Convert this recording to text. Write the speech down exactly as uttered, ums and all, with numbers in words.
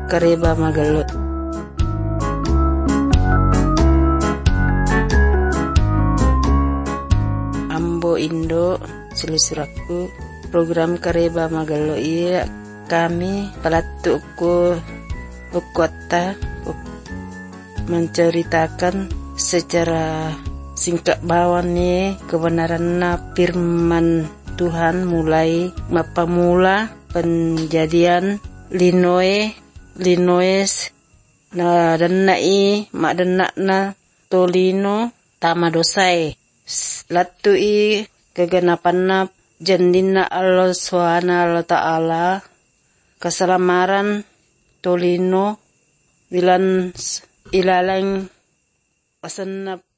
kareba magalut. Ambo Indo selisuraku program kareba magalo iya kami pelatu ku kota menceritakan secara singkat bawan nih kebenaran firman Tuhan mulai mapamula penjadian linoe linoes na danai mak denakna tolino tama dosai latui keganapan jandina Allah subhanahu wa ta'ala keselamaran tolino bilan ilalang asanap